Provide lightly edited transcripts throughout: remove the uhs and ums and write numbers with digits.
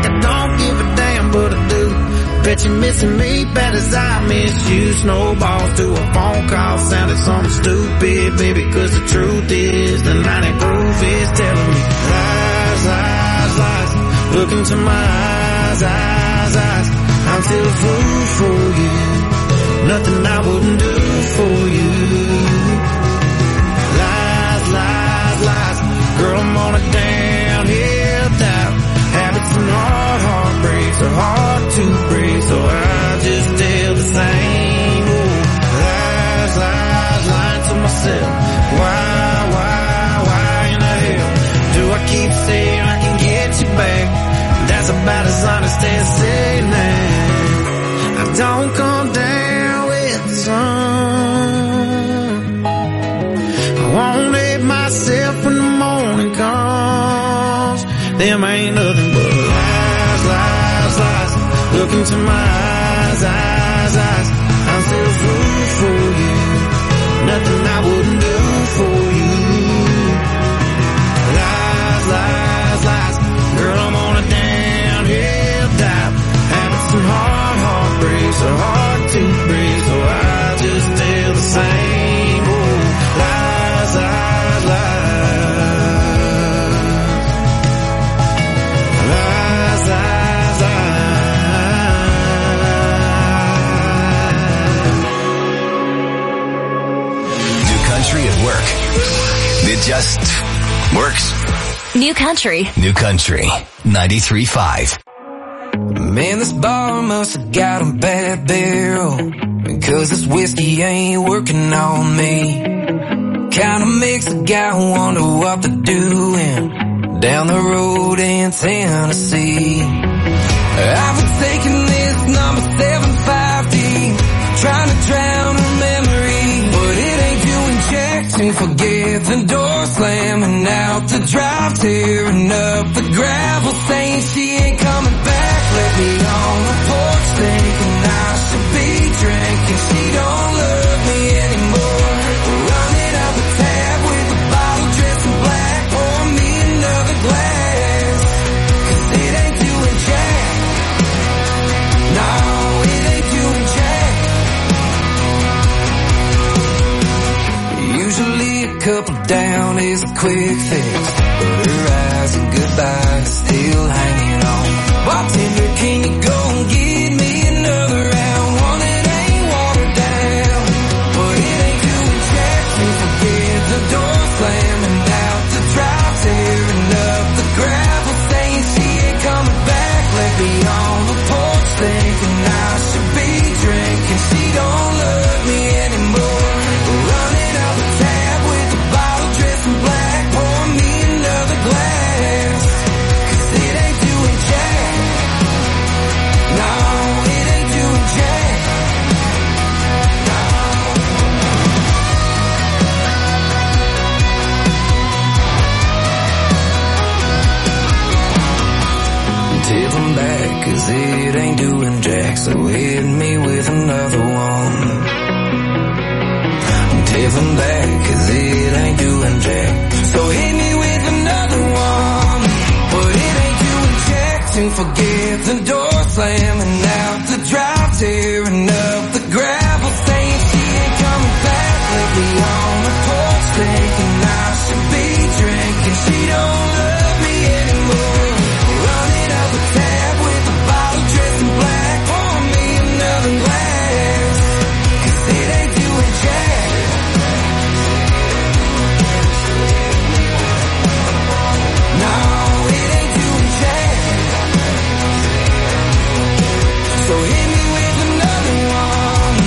I don't give a damn, but I do. Bet you're missing me bad as I miss you. Snowballs to a phone call sounded something stupid, baby, cause the truth is the 90 proof is telling me lies, lies, lies. Look into my eyes, eyes, eyes. I'm still a fool for you. Nothing I wouldn't do for you. Lies, lies, lies. Girl, I'm on a downhill dive. Habits and heartbreaks are hard to break, so I just tell the same old lies, lies, lying to myself. Why in the hell do I keep saying I can get you back? That's about as honest as saying that I don't come down with the sun. I won't hate myself when the morning comes. Them ain't nothing but lies, lies, lies. Look into my eyes, eyes, eyes. I'm still a fool for you. Nothing I wouldn't do for you. Lies, lies, lies. Girl, I'm on a downhill dive. Habits and heartbreaks are hard to break, so I just tell the same old lies, lies, lies. Lies, lies, lies. New country at work. It just works. New country. New country. 93.5. Man, this bar must have got a bad barrel, because this whiskey ain't working on me. Kinda makes a guy wonder what they're doing down the road in Tennessee. I've been taking this number 750, trying to drown her memory, but it ain't doing jack to forget the door slamming out the drive, tearing up the gravel, saying she ain't coming back. Let me on the porch thinking I should be drinking. She don't love me anymore. Running up a tab with a bottle dressed in black. Pour me another glass, cause it ain't doing jack. No, it ain't doing jack. Usually a couple down is a quick fix, but her eyes and goodbye is still hanging on. Bartender, can you go and get me another round? One that ain't watered down, but it ain't doing jack to forget the door slamming out the drive, tearing up the gravel, saying she ain't coming back. Let me on the porch thinking I should be drinking. She don't love me anymore. Running out the tab with a bottle dressed in black. Pour me another glass, cause it ain't doing jack. No, it ain't doing jack. No. Tip them back, cause it ain't doing jack, so hit me with another one. Tip them back, cause it ain't doing jack, so hit me with another one. But it ain't doing jack to forget the door slamming out the drive, tearing up the gravel, saying she ain't coming back. Let me on the porch thinking I should be drinking. She don't love me anymore. Running up a tab with a bottle dressed in black. Pour me another glass, cause it ain't doing jack. No, it ain't doing jack. So hit me with another one.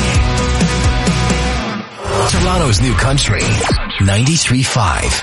Toronto's new country. 93.5.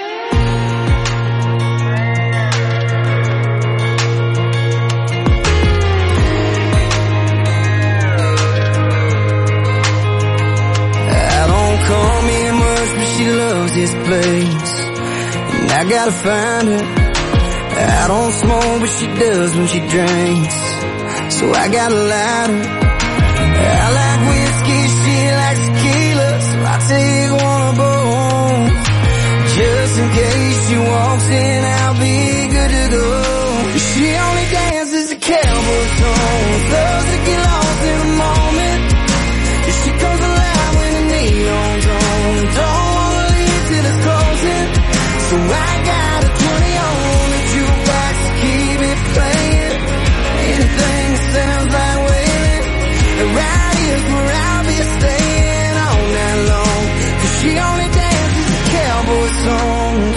She loves this place, and I gotta find her. I don't smoke, but she does when she drinks, so I gotta light her. I like whiskey, she likes tequila, so I take one of both. Just in case she walks in, I'll be good to go. She only dances to cowboy songs, loves to get lost in a moment. She comes alive when the neon's on, don't wanna leave till it's closing. So I got a 20 on the jukebox to keep it playing. Anything that sounds like wailing, and right here's where I'll be staying all night long. 'Cause she only dances to cowboy songs.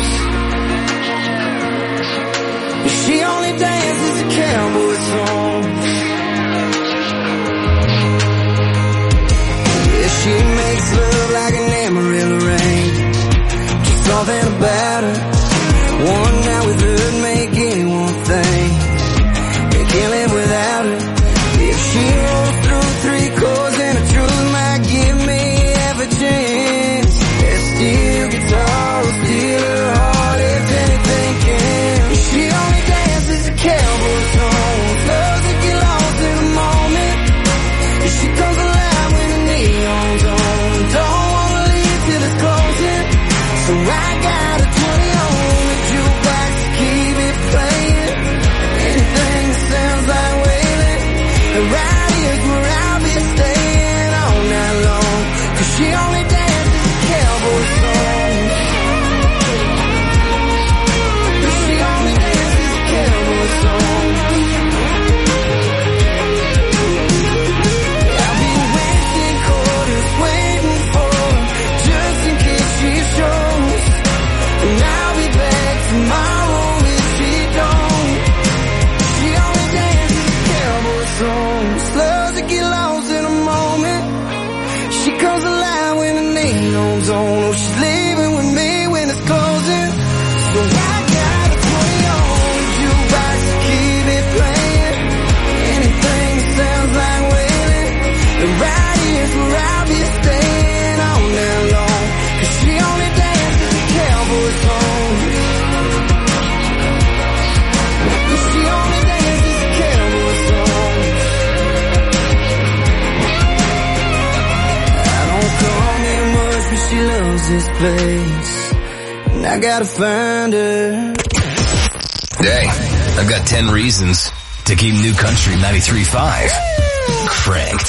She only dances to cowboy songs. Yeah, she makes love like an Amarillo rain. Just something about her. One night with her make anyone think they can't live without her. If she rolls through 3 chords and the truth might give me half a chance. That steel guitar will steal her heart if anything can. She only dances to cowboy songs, loves to get lost in a moment. And she comes alive when the neon's on, don't wanna leave till it's closing. So I got a 20 on the jukebox to keep it playing. Anything that sounds like wailing, and right here's where I'll be staying all night long. 'Cause she only dances to cowboy songs. She only dances to cowboy songs. I'll be wasting quarters waiting for her, just in case she shows. And I'll be back tomorrow if she don't. She only dances to cowboy songs, loves to get lost in a moment. She comes alive when the neon's on. Oh, she's leaving with me when it's closing. So I got a 20 on the jukebox to keep it playing. Anything that sounds like wailing, and right here's where I'll be staying all night long. 'Cause she only dances to cowboy songs. She only dances to cowboy songs. I don't come here much, but she loves this place, and I gotta find her. Hey, I've got 10 reasons to keep New Country 93.5 cranked.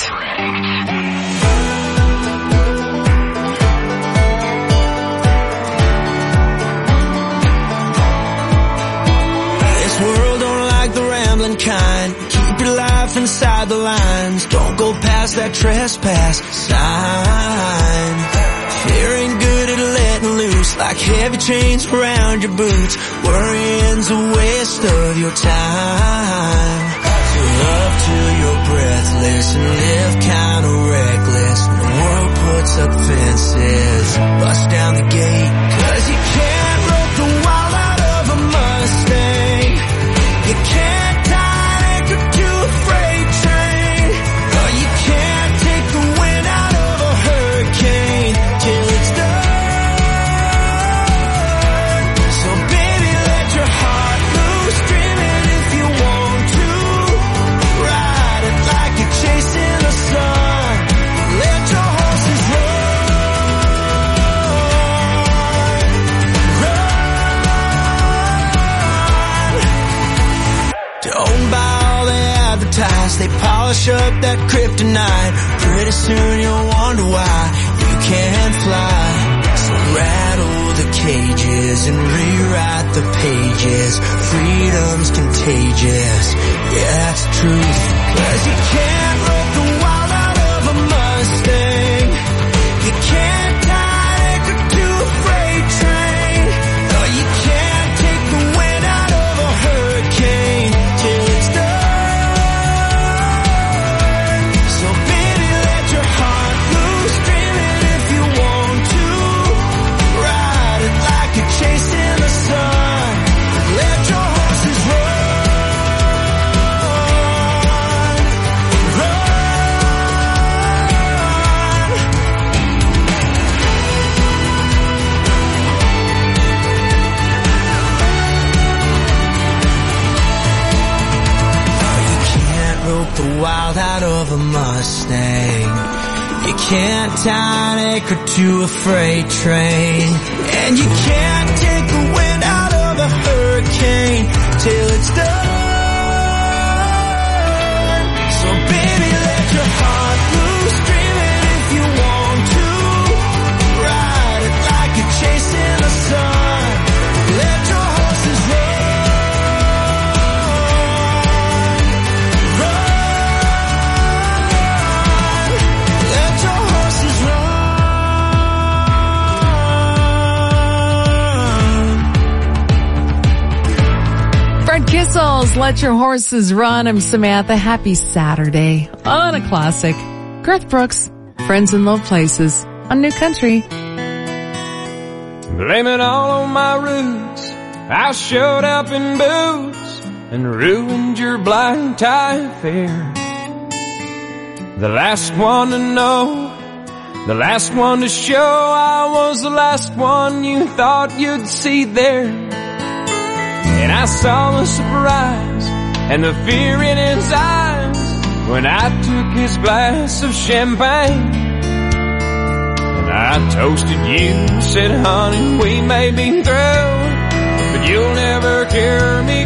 This world don't like the rambling kind. Keep your life inside the lines. Don't go past that trespass sign. Fear ain't good at letting loose, like heavy chains around your boots. Worrying's a waste of your time. So love till you're breathless and live kinda reckless. When the world puts up fences, bust down the gate. 'Cause you can't rope the wild out of a Mustang. You can't tie an anchor to a freight train. Or you can't take the wind out of a hurricane till it's done. So baby, let your heart loose, dream it if you want to. Ride it like you're chasing the sun. Let your horses run. Don't buy all they advertise, they polish up that kryptonite. Pretty soon you'll wonder why you can't fly. So rattle the cages and rewrite the pages. Freedom's contagious, yeah, that's the truth. 'Cause you can't rope the wild out of a Mustang. You can't tie an anchor to a freight train. Or you can't take the wind out of a hurricane till it's done. So baby, let your heart loose, dream it if you want to. Ride it like you're chasing the sun. Let your horses run. Run. the wild out of a Mustang. You can't tie an anchor to a freight train, and you can't take the wind out of a hurricane till it's done. Beatles, Let Your Horses Run. I'm Samantha. Happy Saturday on a classic. Garth Brooks, Friends in Low Places on New Country. Blame it all on my roots. I showed up in boots and ruined your blind tie affair. The last one to know, the last one to show, I was the last one you thought you'd see there. And I saw the surprise and the fear in his eyes when I took his glass of champagne. And I toasted you, said, honey, we may be through, but you'll never hear me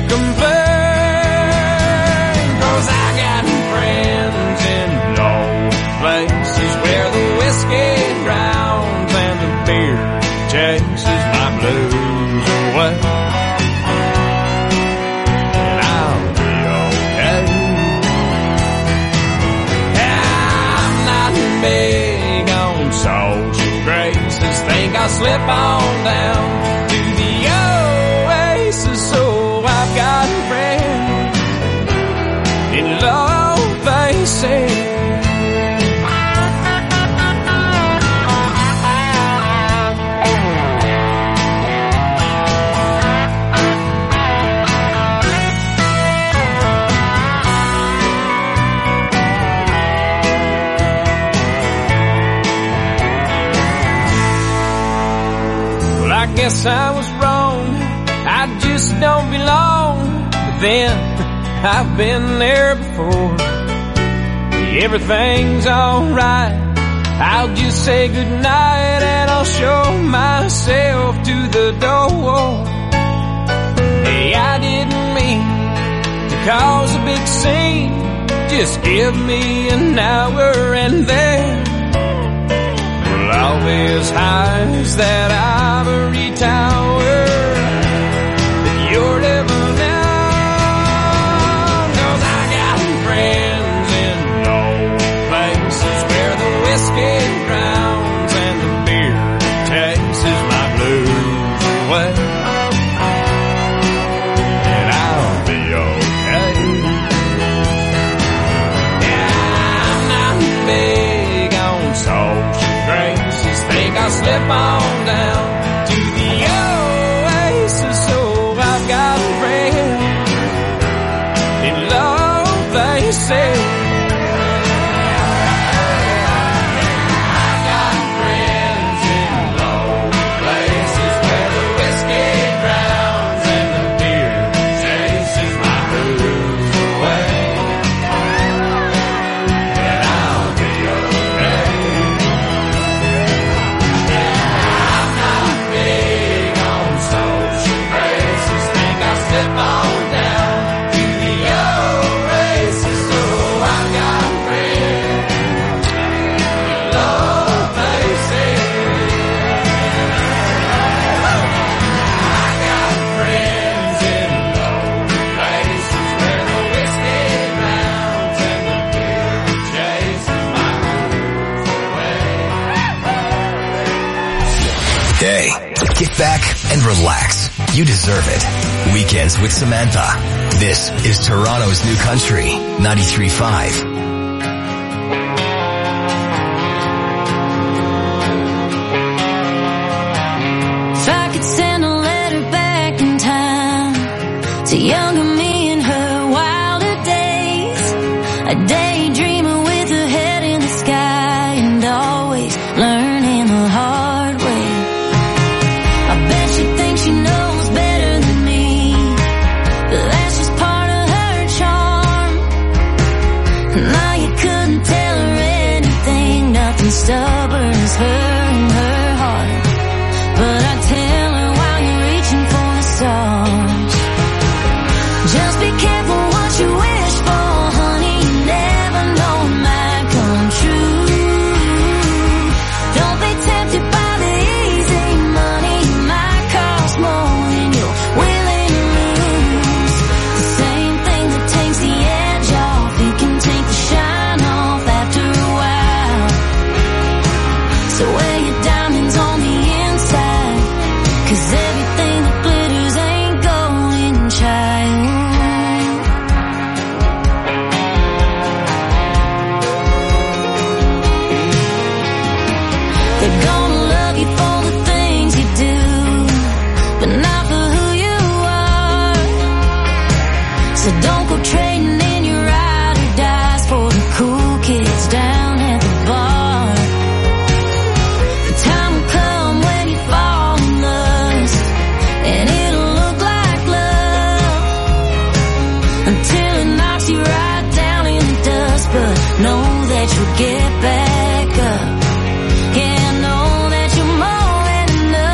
complain. 'Cause I got friends in low places where the whiskey drowns and the beer chases my blues away. And I'll be okay. I'm not big on social graces. Think I'll slip on down to the oasis. So I've got friends in low places. Well, I guess I was wrong. I just don't belong. But then I've been there before. Everything's alright. I'll just say goodnight and I'll show myself to the door. Hey, I didn't mean to cause a big scene. Just give me an hour and then well, I'll be as high as that ivory tower that you're living in. 'Cause I got friends in low places where the whiskey drowns and the beer chases my blues away. And I'll be okay. Yeah, I'm not big on social graces. Think I'll slip on down to the oasis. So I've got friends in low places. I've got friends in low places where the whiskey drowns and the beer chases my blues away. And I'll be okay. I'm not big on social graces. Think I'll slip on down to the oasis. So I've got friends in low places. I got friends in low places where the whiskey drowns and the beer chases my blues away. Hey, get back and relax. You deserve it. Weekends with Samantha. This is Toronto's New Country, 93.5. If I could send a letter back in time to younger me in her wilder days, a daydreamer with her head in the sky and always learning the hard way. I bet she thinks she knows better than me, but that's just part of her charm. Now you couldn't tell her anything, nothing stubborn as her and her heart. But I tell her while you're reaching for the stars, just be careful what you wish for, honey. You never trading in your ride or dies for the cool kids down at the bar. The time will come when you fall in lust, and it'll look like love until it knocks you right down in the dust. But know that you'll get back up. Yeah, know that you're more than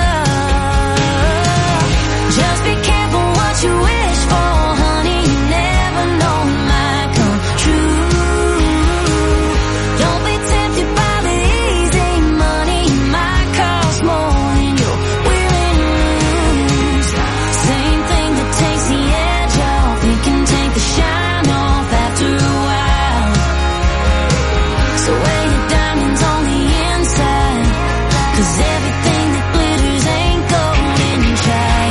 enough. Just be careful what you wish for, honey. You never know it might come true. Don't be tempted by the easy money. It might cost more than you're willing to lose. Same thing that takes the edge off, it can take the shine off after a while. So wear your diamonds on the inside, 'cause everything that glitters ain't gold inside.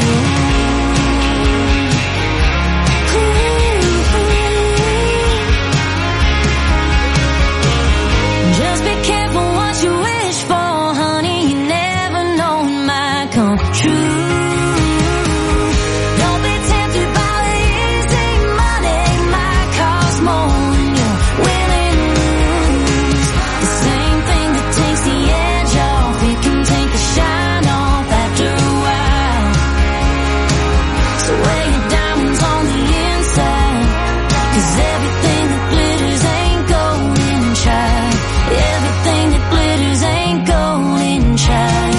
Just be careful what you wish for, honey. You never know it might come true. Don't be tempted by the easy money. It might cost more than you're willing to lose. The same thing that takes the edge off, it can take the shine off after a while. So wear your diamonds on the inside, 'cause everything that glitters ain't gold inside. Everything that glitters ain't gold inside.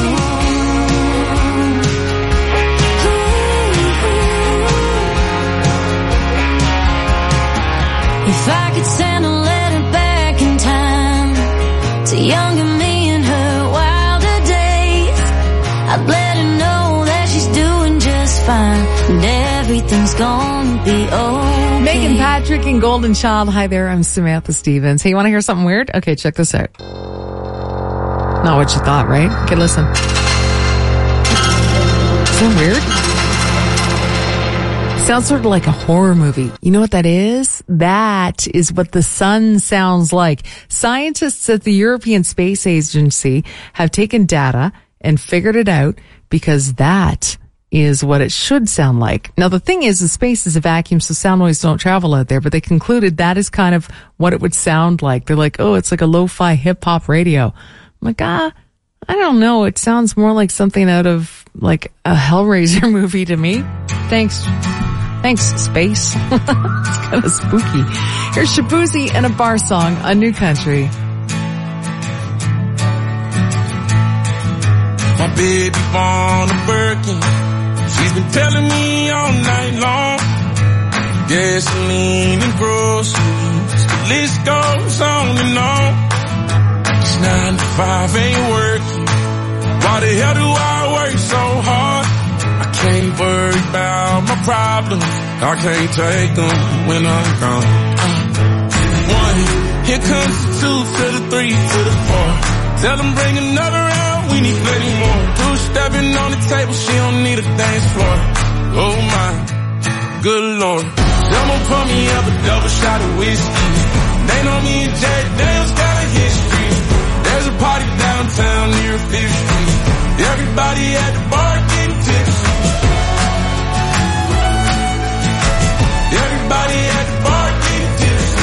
If I could send a letter back in time to younger me in her wilder days, I'd let her know that she's doing just fine and everything's gonna be okay. Megan Patrick and Golden Child. Hi there, I'm Samantha Stevens. Hey, you want to hear something weird? Okay, check this out. Not what you thought, right? Okay, listen. Isn't that weird? Sounds sort of like a horror movie. You know what that is? That is what the sun sounds like. Scientists at the European Space Agency have taken data and figured it out, because that is what it should sound like. Now, the thing is, the space is a vacuum, so sound waves don't travel out there, but they concluded that is kind of what it would sound like. They're like, oh, it's like a lo-fi hip-hop radio. I'm like, I don't know. It sounds more like something out of like a Hellraiser movie to me. Thanks, space. It's kind of spooky. Here's Shabuzi and a bar song on New Country. My baby born a Birkin. She's been telling me all night long. Gasoline and groceries, the list goes on and on. It's 9 to 5, ain't working. Why the hell do I work so hard? I can't worry about my problems. I can't take them when I'm gone. 1, here comes the 2 to the 3 to the 4. Tell them bring another round, we need plenty more. 2 stepping on the table, she don't need a dance floor. Oh my, good lord. Someone pour me up a double shot of whiskey. They know me and Jack Daniels got a history. There's a party downtown near 5th Street. Everybody at the bar getting tipsy. Everybody at the bar getting tipsy.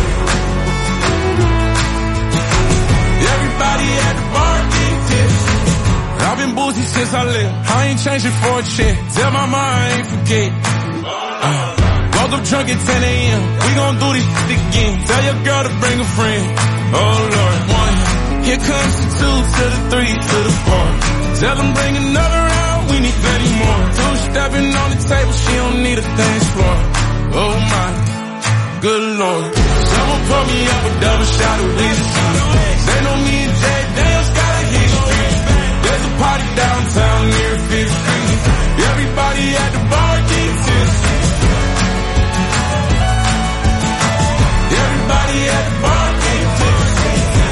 Everybody at the bar getting tipsy. I've been boozy since I left. I ain't changing for a check. Tell my mom I ain't forget. Woke up drunk at 10 a.m. We gon' do this shit again. Tell your girl to bring a friend. Oh Lord. 1, here comes the 2 to the 3 to the 4. Tell them bring another round, we need plenty more. 2 stepping on the table, she don't need a dance floor. Oh my, good lord. Someone pour me up a double shot of whiskey. They know me and Jay Daniels got a history. There's a party downtown near 5th Street. Everybody at the bar getting tipsy. Everybody at the bar getting tipsy.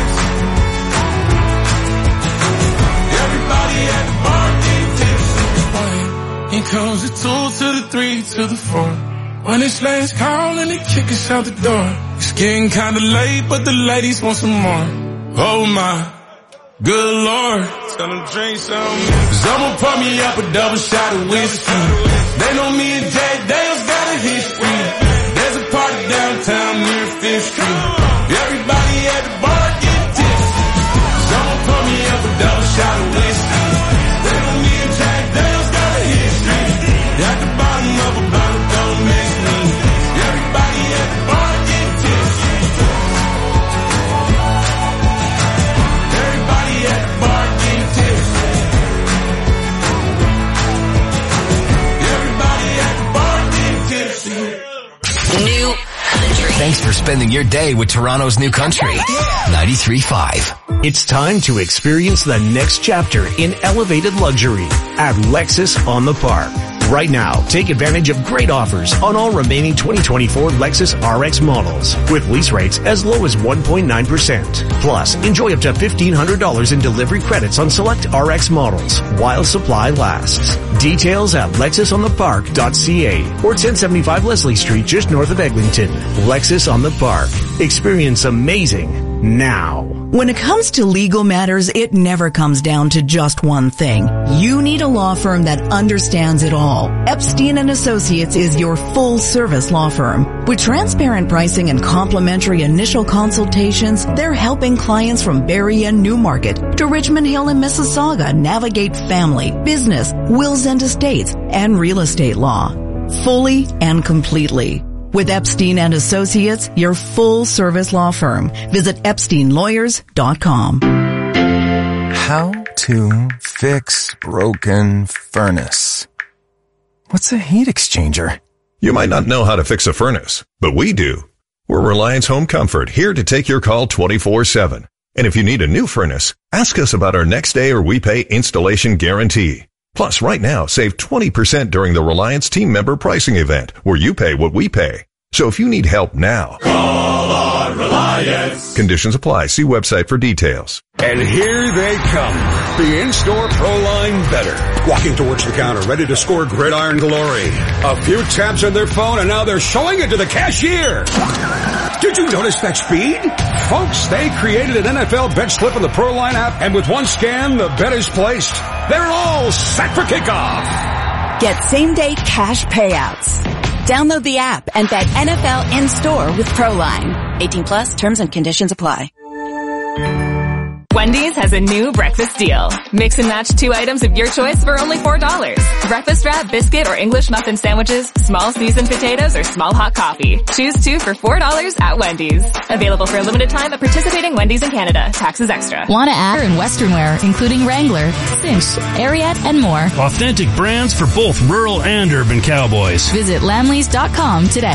Everybody at the bar getting tipsy. Here comes the 2 to the 3 to the 4. When it's last call and they kick us out the door. It's getting kinda late, but the ladies want some more. Oh my, good lord. Tell them drink some. Someone pour me up a double shot of whiskey. They know me and Jack Daniels got a history. There's a party mystery. Everybody at the bar get tipsy. Someone pour me up a double shot of whiskey. They don't need Jack Daniels, got a history. At the bottom of a bottle, don't miss me. Everybody at the bar get tipsy. Everybody at the bar get tipsy. Everybody at the bar get tipsy. New Country. Thanks for spending your day with Toronto's New Country. 93.5. It's time to experience the next chapter in elevated luxury at Lexus on the Park. Right now, take advantage of great offers on all remaining 2024 Lexus RX models with lease rates as low as 1.9%. Plus, enjoy up to $1,500 in delivery credits on select RX models while supply lasts. Details at lexusonthepark.ca or 1075 Leslie Street just north of Eglinton. Lexus on the Park. Experience amazing now. When it comes to legal matters, it never comes down to just one thing. You need a law firm that understands it all. Epstein & Associates is your full-service law firm. With transparent pricing and complimentary initial consultations, they're helping clients from Barrie and Newmarket to Richmond Hill and Mississauga navigate family, business, wills and estates, and real estate law. Fully and completely. With Epstein & Associates, your full-service law firm. Visit EpsteinLawyers.com. How to fix broken furnace. What's a heat exchanger? You might not know how to fix a furnace, but we do. We're Reliance Home Comfort, here to take your call 24/7. And if you need a new furnace, ask us about our next day or we pay installation guarantee. Plus, right now, save 20% during the Reliance team member pricing event, where you pay what we pay. So if you need help now, Call on Reliance. Conditions apply. See website for details. And here they come. The in-store ProLine Better. Walking towards the counter, ready to score gridiron glory. A few taps on their phone, and now they're showing it to the cashier. Did you notice that speed? Folks, they created an NFL bet slip in the ProLine app, and with one scan, the bet is placed. They're all set for kickoff. Get same-day cash payouts. Download the app and bet NFL in-store with ProLine. 18 plus, terms and conditions apply. Wendy's has a new breakfast deal. Mix and match 2 items of your choice for only $4. Breakfast wrap, biscuit, or English muffin sandwiches, small seasoned potatoes, or small hot coffee. Choose 2 for $4 at Wendy's. Available for a limited time at participating Wendy's in Canada. Taxes extra. Want to add in Western wear, including Wrangler, Cinch, Ariat, and more. Authentic brands for both rural and urban cowboys. Visit Lamleys.com today.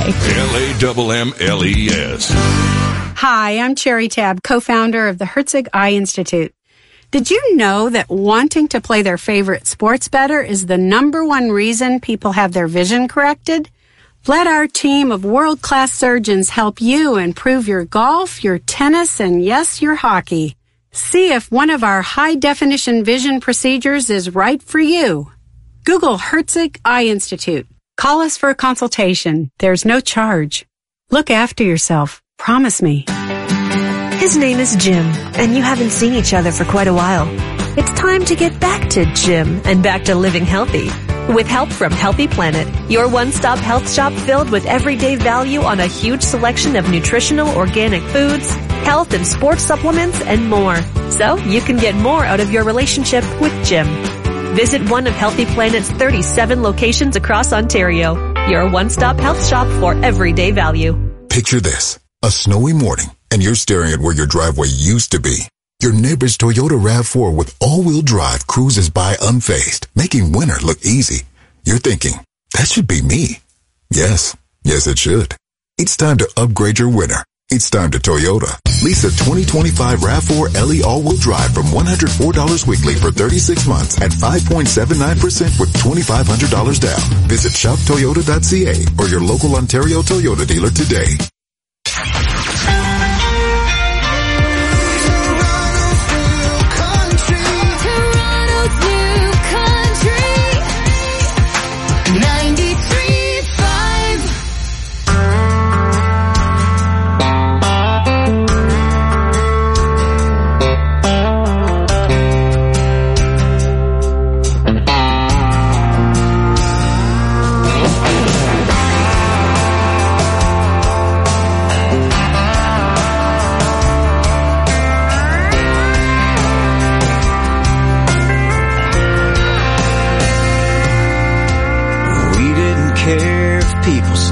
LAMMLES. Hi, I'm Cherry Tab, co-founder of the Herzig Eye Institute. Did you know that wanting to play their favorite sports better is the #1 reason people have their vision corrected? Let our team of world-class surgeons help you improve your golf, your tennis, and yes, your hockey. See if one of our high-definition vision procedures is right for you. Google Herzig Eye Institute. Call us for a consultation. There's no charge. Look after yourself. Promise me. His name is Jim, and you haven't seen each other for quite a while. It's time to get back to Jim and back to living healthy. With help from Healthy Planet, your one-stop health shop filled with everyday value on a huge selection of nutritional organic foods, health and sports supplements, and more. So you can get more out of your relationship with Jim. Visit one of Healthy Planet's 37 locations across Ontario. Your one-stop health shop for everyday value. Picture this. A snowy morning, and you're staring at where your driveway used to be. Your neighbor's Toyota RAV4 with all-wheel drive cruises by unfazed, making winter look easy. You're thinking, that should be me. Yes, it should. It's time to upgrade your winter. It's time to Toyota. Lease a 2025 RAV4 LE all-wheel drive from $104 weekly for 36 months at 5.79% with $2,500 down. Visit shoptoyota.ca or your local Ontario Toyota dealer today.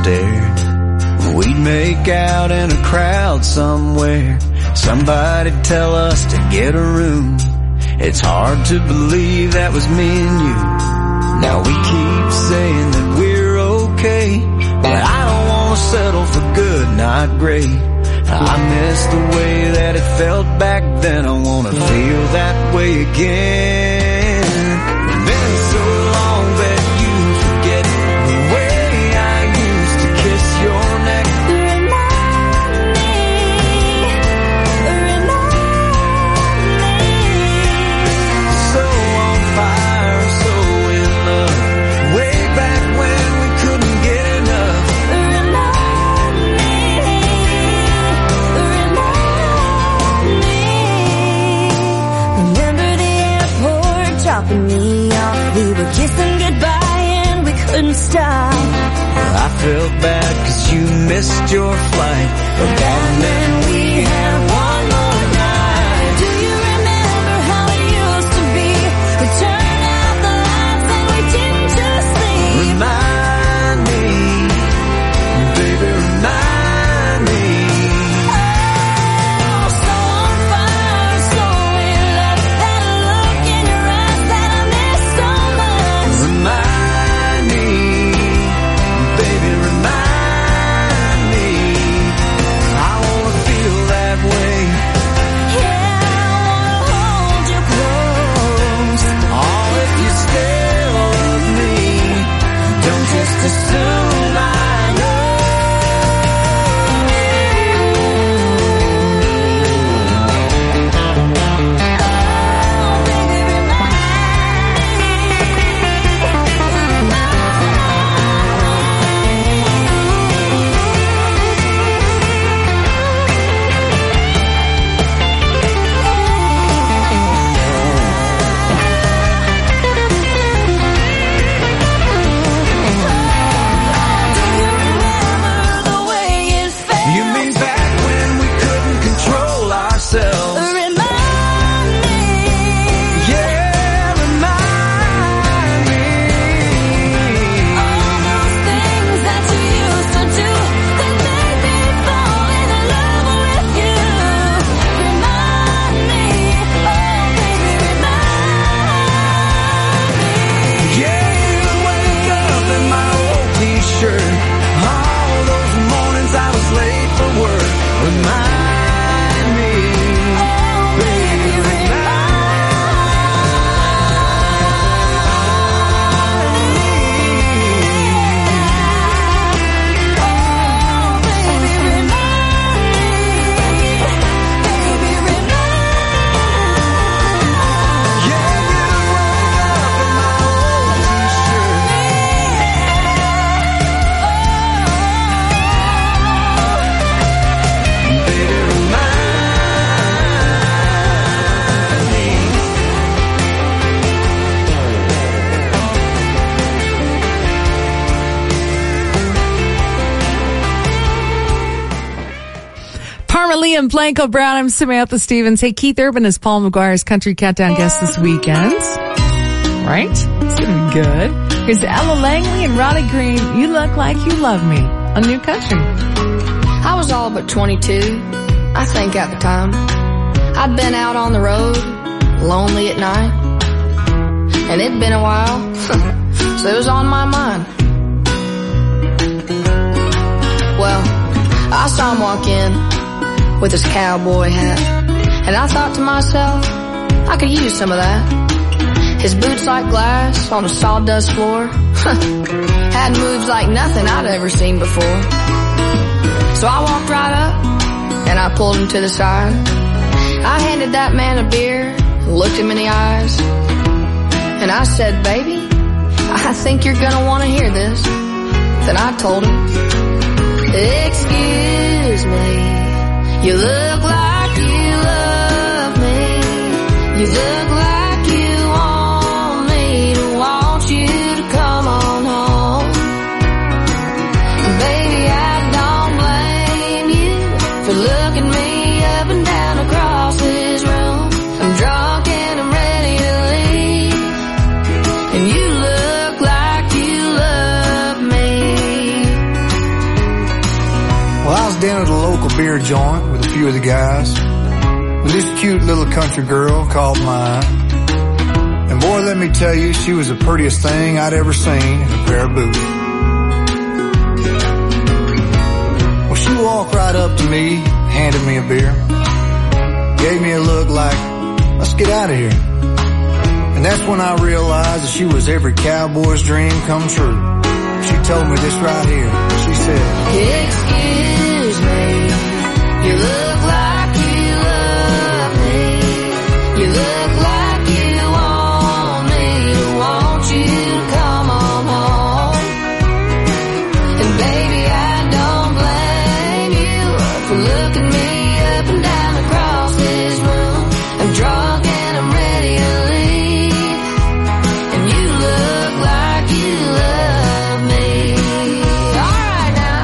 stared. We'd make out in a crowd somewhere. Somebody'd tell us to get a room. It's hard to believe that was me and you. Now we keep saying that we're okay, but I don't want to settle for good, not great. I miss the way that it felt back then. I want to feel that way again. It's been so long that you forget the way I used to kiss your neck. So on fire, so in love, way back when we couldn't get enough. Remember the airport dropping me off. We were kissing goodbye and we couldn't stop. I felt bad 'cause you missed your flight, but that meant we had one more night. Do you remember how it used to be? We turned out the lights and we didn't just leave. Remind me, baby, remind me. Oh, so on fire, so in love. That look in your eyes that I miss so much. Remind me, baby, remind me. I wanna feel that way. Yeah, I wanna hold you close. Oh, if you still love me, don't just assume I know. The way it felt. You mean back when we couldn't control ourselves? Remind me. Yeah, remind me. All those things that you used to do that made me fall in love with you. Remind me, oh baby, remind me. Yeah, you wake up in my old t-shirt. All those mornings I was late for work. Remind me, baby, Parma Lee and Blanco Brown. I'm Samantha Stevens. Hey, Keith Urban is Paul McGuire's Country Countdown guest this weekend. Right? It's gonna be good. Here's Ella Langley and Ronnie Green. You Look Like You Love Me on New Country. I was all but 22, I think at the time. I'd been out on the road, lonely at night. And it'd been a while, so it was on my mind. Well, I saw him walk in with his cowboy hat, and I thought to myself, I could use some of that. His boots like glass on a sawdust floor had moves like nothing I'd ever seen before. So I walked right up and I pulled him to the side. I handed that man a beer, looked him in the eyes, and I said, baby, I think you're gonna want to hear this. Then I told him, excuse me, you look like you love me. You look like you want me to want you to come on home. Baby, I don't blame you for looking me up and down across this room. I'm drunk and I'm ready to leave, and you look like you love me. local beer joint with a few of the guys. And this cute little country girl called mine. And boy, let me tell you, she was the prettiest thing I'd ever seen in a pair of boots. Well, she walked right up to me, handed me a beer, gave me a look like, let's get out of here. And that's when I realized that she was every cowboy's dream come true. She told me this right here. She said, excuse me, you look like you love me. You look like you want me to want you to come on home. And baby, I don't blame you for looking me up and down across this room. I'm drunk and I'm ready to leave. And you look like you love me. All right now.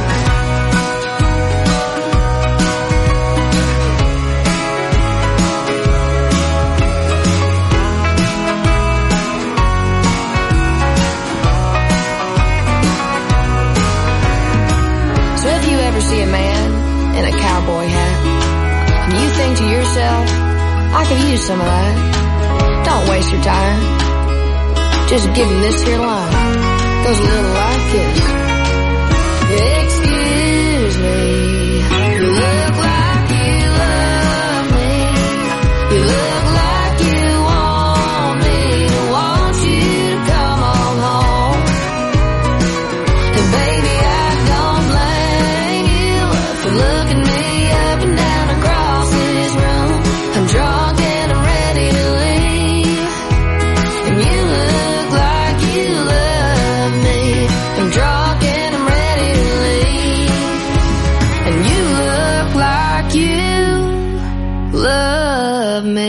So if you ever see a man in a cowboy hat, and you think to yourself, I could use some of that, don't waste your time. Just give him this here line. Goes a little like this. Excuse me, you look like you love me. You look like you want me to want you to come on home. And baby, I don't blame you for looking me up and down across this room. I'm drunk and I'm ready to leave. And you look like you love me. I'm drunk and I'm ready to leave. And you look like you love me.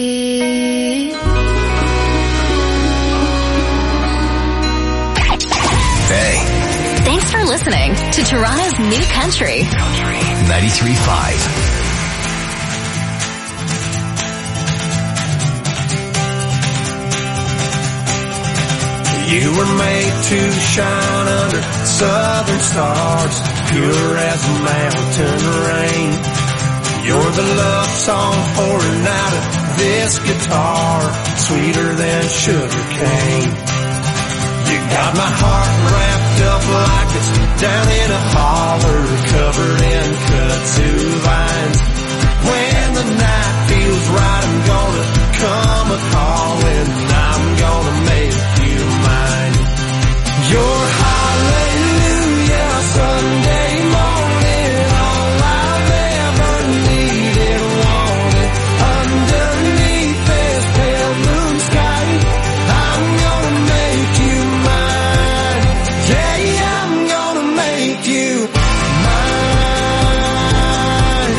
Hey, Thanks for listening to Toronto's New Country. 93.5. You were made to shine under southern stars, pure as a mountain rain. You're the love song pouring out of this guitar, sweeter than sugar cane. You got my heart wrapped up like it's down in a holler, covered in kudzu vines. When the night feels right, I'm gonna come a-calling, I'm gonna make you mine. Your hallelujah Sunday morning, all I've ever needed, wanted. Underneath this pale moon sky, I'm gonna make you mine. Yeah, I'm gonna make you mine.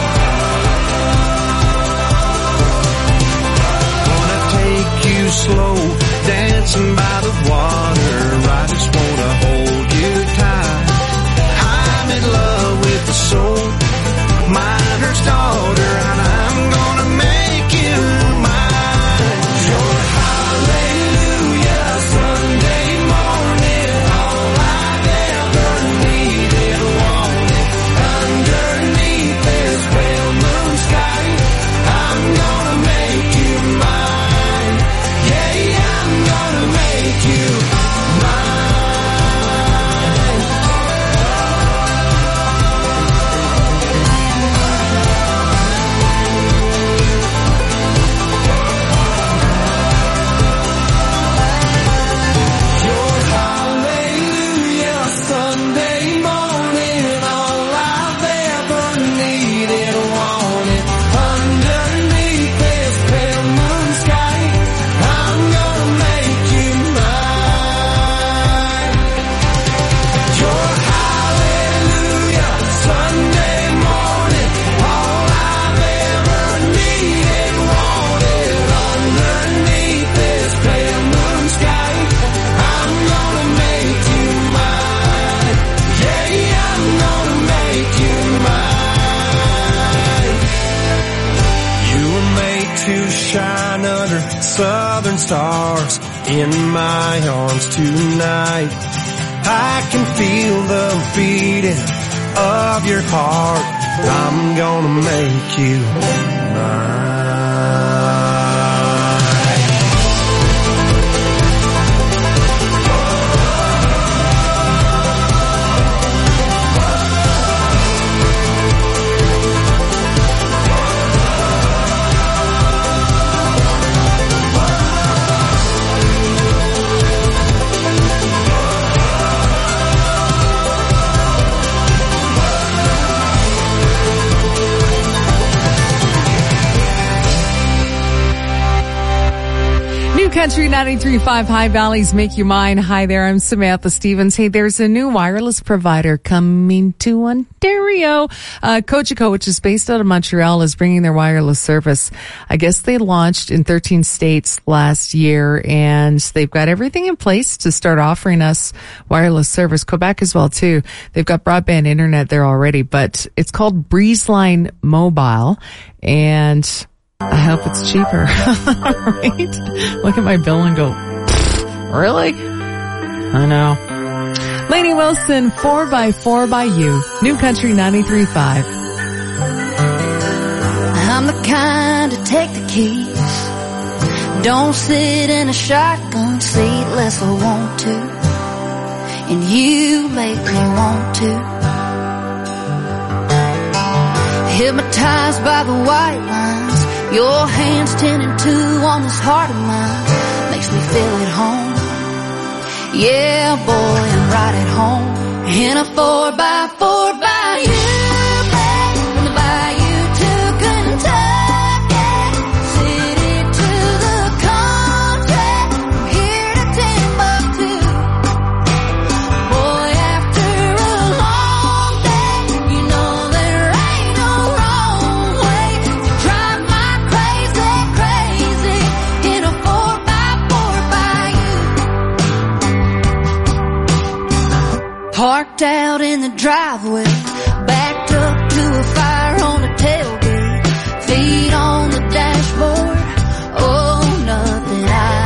Wanna take you slow, dancing by the water. I just wanna hold you tight. I'm in love with the soul, miner's daughter, and I'm gonna make you mine. Your hallelujah Sunday morning, all I've ever needed, wanted. Underneath this pale moon sky, I'm gonna make you mine. Yeah, I'm gonna make you mine. Your hallelujah Sunday morning, all I've ever needed, wanted. Underneath this pale moon sky, I'm gonna make you mine. Your hallelujah Sunday morning, all I've ever needed, wanted. Underneath this pale moon sky, I'm gonna make you mine. Yeah, I'm gonna make you mine. You were made to shine under southern stars in my arms tonight. I can feel them beating of your heart. I'm gonna make you mine. Country 93.5 High Valleys make you mine. Hi there, I'm Samantha Stevens. Hey, there's a new wireless provider coming to Ontario. Cogeco, which is based out of Montreal, is bringing their wireless service. I guess they launched in 13 states last year, and they've got everything in place to start offering us wireless service. Quebec as well, too. They've got broadband internet there already, but it's called BreezeLine Mobile, and I hope it's cheaper. Right? Look at my bill and go, really? I know. Lainey Wilson, 4x4 by You. New Country 93.5. I'm the kind to take the keys. Don't sit in a shotgun seat unless I want to. And you make me want to. Hypnotized by the white lines. Your hands 10 and 2 on this heart of mine makes me feel at home. Yeah, boy, I'm right at home. In a 4x4 by you, babe. From the bayou to Kentucky, city to the country, from here to Timbuktu. Boy, after a long day, you know there ain't no wrong way to drive my crazy in a 4x4 by you. Parked out in the driveway, backed up to a fire on the tailgate, feet on the dashboard. Oh, nothing I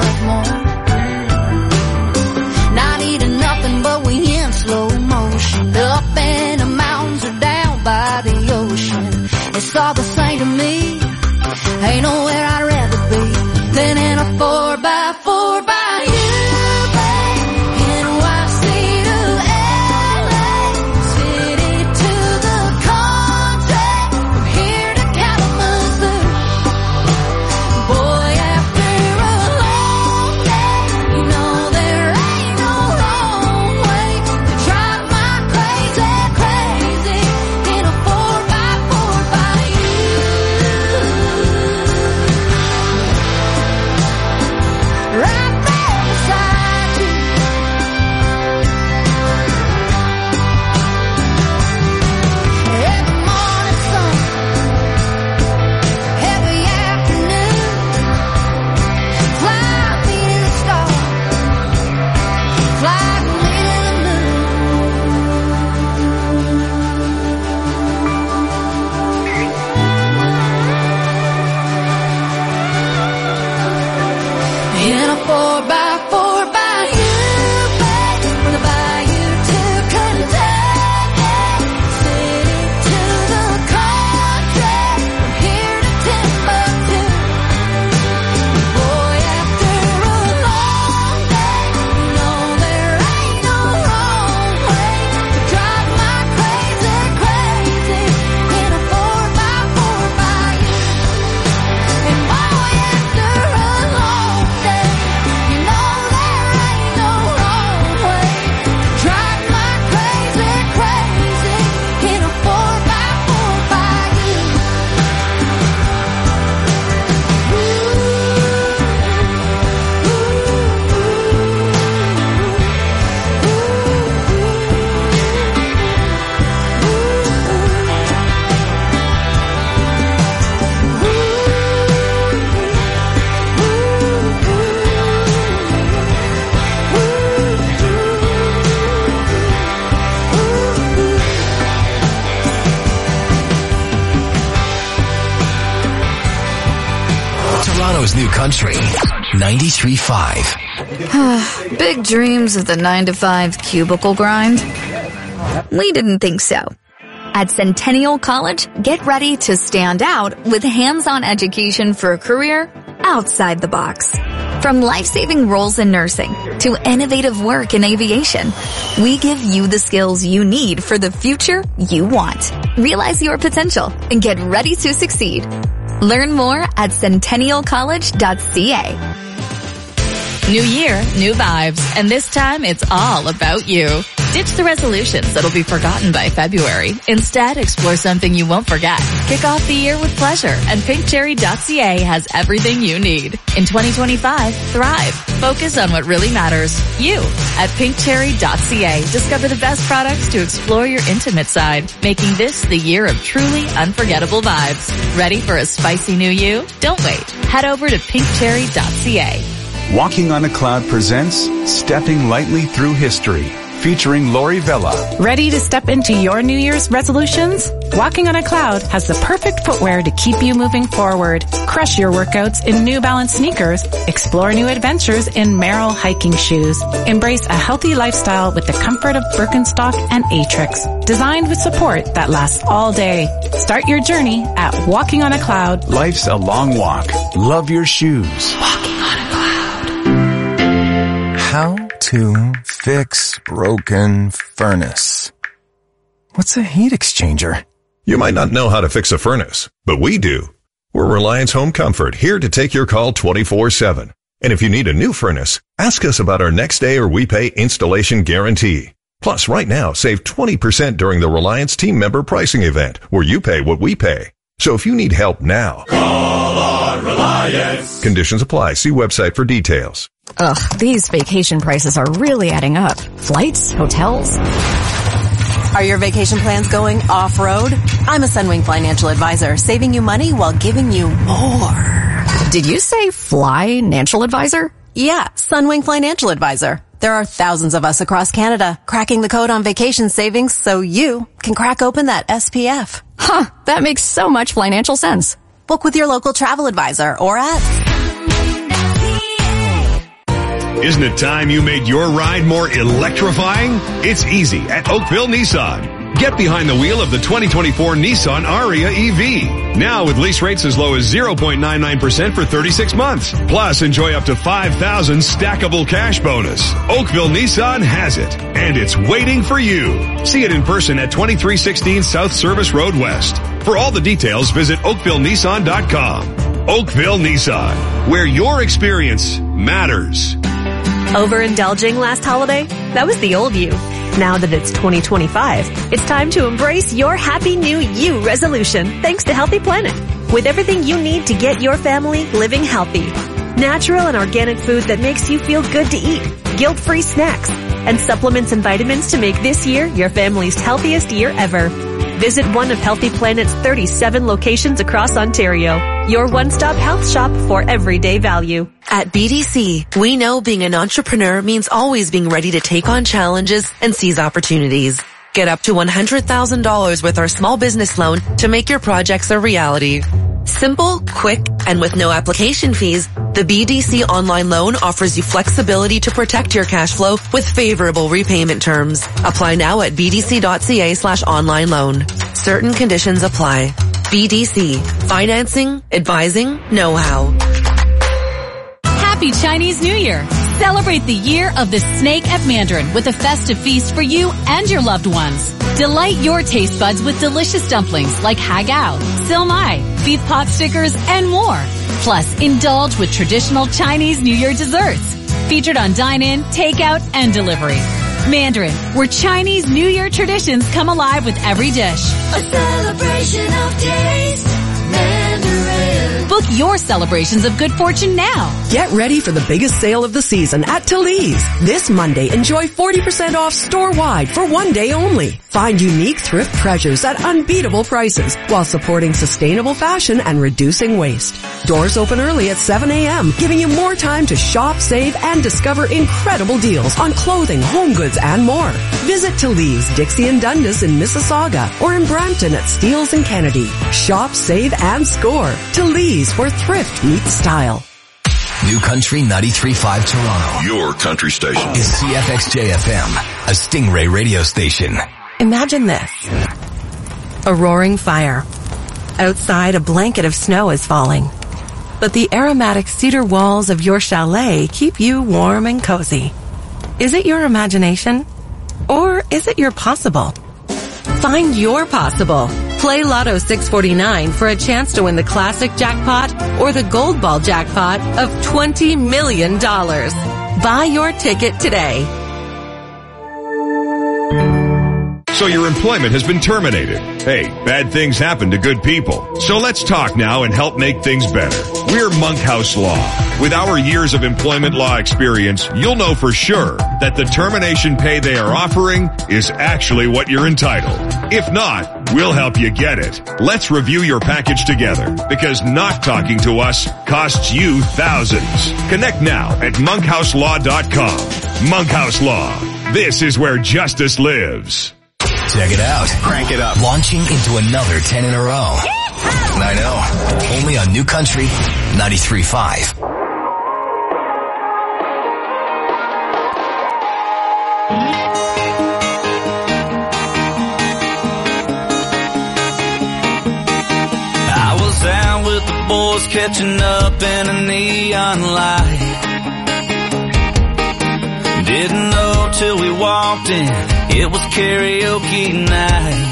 love more. Not eating nothing, but we in slow motion, up in the mountains or down by the ocean. It's all the same to me. Ain't nowhere I'd rather be than in a 4x4 by you, babe. NYC to LA, city to the country, from here to Kalamazoo. Boy, after a long day, you know there ain't no wrong way to drive my crazy in a 4x4 by you. Right there beside you. Every morning sun, every afternoon, fly me to the stars, fly me to the moon. In a 4x4 by you, babe. From the bayou to Kentucky, city to the country, from here to Timbuktu. Boy, after a long day, you know there ain't no wrong way to drive my crazy in a 4x4 by you. And boy, after a long day, you know there ain't no wrong way to drive my crazy in a 4x4 by you. Toronto's New Country 93.5. Big dreams of the 9-to-5 cubicle grind? We didn't think so. At Centennial College, get ready to stand out with hands-on education for a career outside the box. From life-saving roles in nursing to innovative work in aviation, we give you the skills you need for the future you want. Realize your potential and get ready to succeed. Learn more at centennialcollege.ca. New year, new vibes, and this time it's all about you. Ditch the resolutions that'll be forgotten by February. Instead, explore something you won't forget. Kick off the year with pleasure, and pinkcherry.ca has everything you need. In 2025, thrive. Focus on what really matters. You. At pinkcherry.ca, discover the best products to explore your intimate side, making this the year of truly unforgettable vibes. Ready for a spicy new you? Don't wait. Head over to pinkcherry.ca. Walking on a Cloud presents Stepping Lightly Through History, featuring Lori Vella. Ready to step into your New Year's resolutions? Walking on a Cloud has the perfect footwear to keep you moving forward. Crush your workouts in New Balance sneakers. Explore new adventures in Merrell hiking shoes. Embrace a healthy lifestyle with the comfort of Birkenstock and Atrix. Designed with support that lasts all day. Start your journey at Walking on a Cloud. Life's a long walk. Love your shoes. Walking on a Cloud. How to fix broken furnace. What's a heat exchanger? You might not know how to fix a furnace, but we do. We're Reliance Home Comfort, here to take your call 24/7. And if you need a new furnace, ask us about our next day or we pay installation guarantee. Plus, right now, save 20% during the Reliance team member pricing event, where you pay what we pay. So if you need help now, call on Reliance. Conditions apply. See website for details. Ugh, these vacation prices are really adding up. Flights, hotels. Are your vacation plans going off-road? I'm a Sunwing Financial Advisor, saving you money while giving you more. Did you say Financial Advisor? Yeah, Sunwing Financial Advisor. There are thousands of us across Canada cracking the code on vacation savings so you can crack open that SPF. Huh, that makes so much financial sense. Book with your local travel advisor or at... Isn't it time you made your ride more electrifying? It's easy at Oakville Nissan. Get behind the wheel of the 2024 Nissan Aria EV. Now with lease rates as low as 0.99% for 36 months. Plus, enjoy up to $5,000 stackable cash bonus. Oakville Nissan has it, and it's waiting for you. See it in person at 2316 South Service Road West. For all the details, visit oakvillenissan.com. Oakville Nissan, where your experience matters. Overindulging last holiday? That was the old you. Now that it's 2025, it's time to embrace your Happy New You resolution thanks to Healthy Planet. With everything you need to get your family living healthy. Natural and organic food that makes you feel good to eat. Guilt-free snacks. And supplements and vitamins to make this year your family's healthiest year ever. Visit one of Healthy Planet's 37 locations across Ontario. Your one-stop health shop for everyday value. At BDC, we know being an entrepreneur means always being ready to take on challenges and seize opportunities. Get up to $100,000 with our small business loan to make your projects a reality. Simple, quick, and with no application fees, the BDC online loan offers you flexibility to protect your cash flow with favorable repayment terms. Apply now at bdc.ca/online loan. Certain conditions apply. BDC. Financing, advising, know-how. Happy Chinese New Year! Celebrate the year of the snake at Mandarin with a festive feast for you and your loved ones. Delight your taste buds with delicious dumplings like hagao, silmai, beef pot stickers, and more. Plus, indulge with traditional Chinese New Year desserts. Featured on dine-in, takeout, and delivery. Mandarin, where Chinese New Year traditions come alive with every dish. A celebration of taste. Mandarin. Book your celebrations of good fortune now. Get ready for the biggest sale of the season at Talese. This Monday, enjoy 40% off store-wide for one day only. Find unique thrift treasures at unbeatable prices while supporting sustainable fashion and reducing waste. Doors open early at 7 a.m., giving you more time to shop, save, and discover incredible deals on clothing, home goods, and more. Visit Talese, Dixie and Dundas in Mississauga, or in Brampton at Steeles and Kennedy. Shop, save, and score. Talese, where thrift meets style. New Country 93.5 Toronto. Your country station. Is CFXJ FM, a Stingray radio station. Imagine this. A roaring fire. Outside, a blanket of snow is falling. But the aromatic cedar walls of your chalet keep you warm and cozy. Is it your imagination? Or is it your possible? Find your possible. Play Lotto 649 for a chance to win the classic jackpot or the gold ball jackpot of $20 million. Buy your ticket today. So your employment has been terminated. Hey, bad things happen to good people. So let's talk now and help make things better. We're Monkhouse Law. With our years of employment law experience, you'll know for sure that the termination pay they are offering is actually what you're entitled. If not, we'll help you get it. Let's review your package together, because not talking to us costs you thousands. Connect now at monkhouselaw.com. Monkhouse Law. This is where justice lives. Check it out. Crank it up. Launching into another 10 in a row. I know. Only on New Country 93.5. I was out with the boys catching up in a neon light. Didn't know till we walked in, it was karaoke night.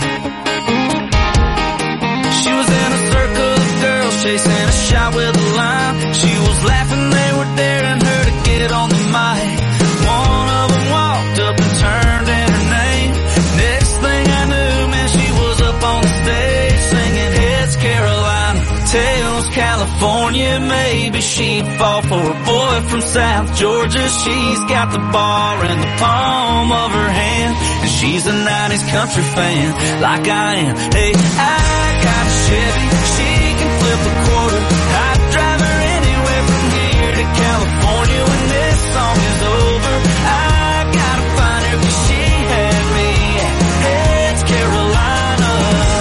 She was in a circle of girls chasing a shot with a line. She was laughing, they were daring her to get on the mic. One of them walked up and turned in her name. Next thing I knew, man, she was up on the stage singing Heads Carolina, Tails California. Maybe she'd fall for a boy from South Georgia. She's got the bar in the palm of her hand, and she's a 90s country fan like I am. Hey, I got a Chevy, she can flip a quarter. I'd drive her anywhere from here to California when this song is over. I gotta find her 'cause she had me at Heads Carolina.